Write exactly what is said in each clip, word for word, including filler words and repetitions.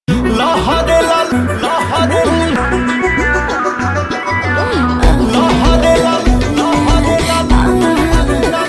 लहरे ला लहरे लहरे ला लहरे ला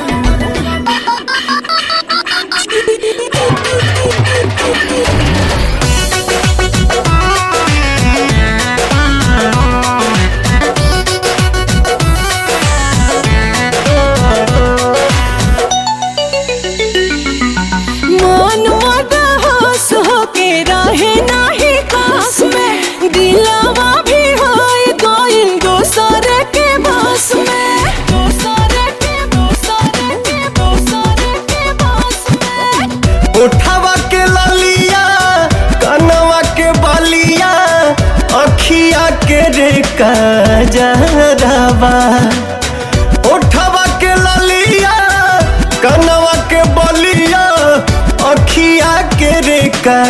उठावा के ललिया कनवा के बलिया अखिया के रे कजरवा। उठावा के ललिया कनवा के बलिया अखिया के रे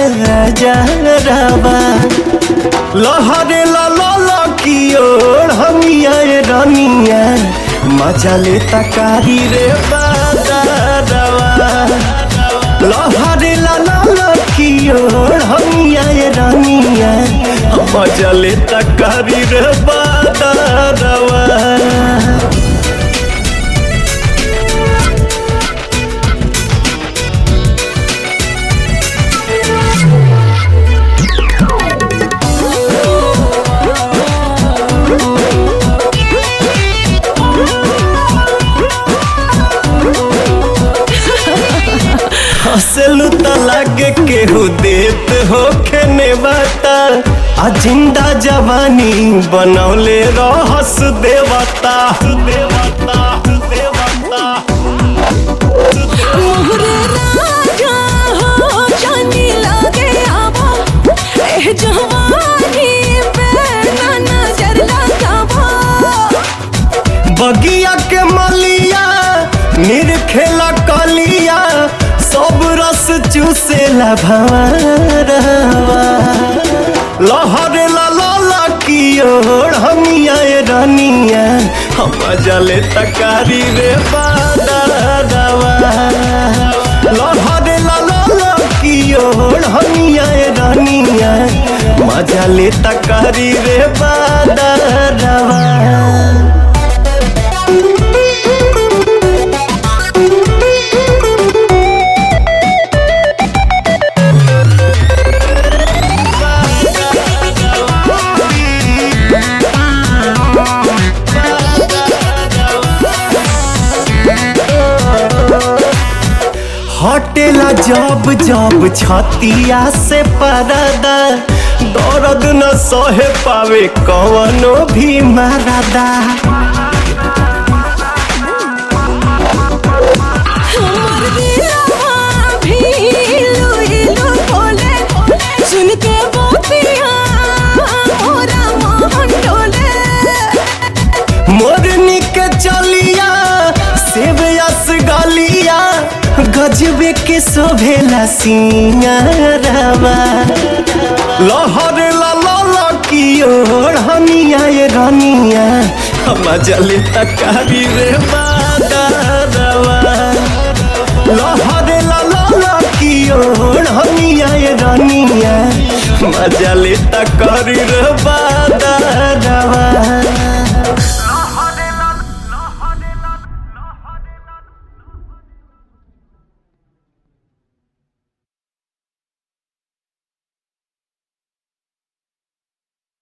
कजरवा। लहरे ला ला की ओर हमिया रनिया मजा ले तकारी रे बादरवा। लहरे ला ला की ओर हमिया रानिया मजा ले तकारी रे बादरवा। हंसलू त लागे केहू देत होखे ने बाता आ जिंदा जवानी बनौले रहस देवता देवता देवता। मोहरे राजा हो जानी लागे आवा ए जवानी पे ना नजर लगावा। बगिया के मलिया निरखेला कलिया सब रस चूसेला भंवरवा। लहरे ला ला की ओर हमिया रानिया मजा ले तकारी रे बादरवा। लहरे ला ला की ओर हमिया रानिया मजा ले तकारी रे बादरवा। हटेला जब जब छतिया से परदा दर्द न सहे पावे कवनो भी मरदा। हमर दिलवा भी इलू इलू बोले सुन के बातिया मोरा मन डोले। मोरनी के चलिया सेब यस गलिया गजबे के शोभेला सिंगारवा। लहरे ला ला की ओर हमिया रानिया मजा ले तकारी रे बादरवा। लहरे ला ला की ओर हमिया रानिया मजा ले तकारी रे।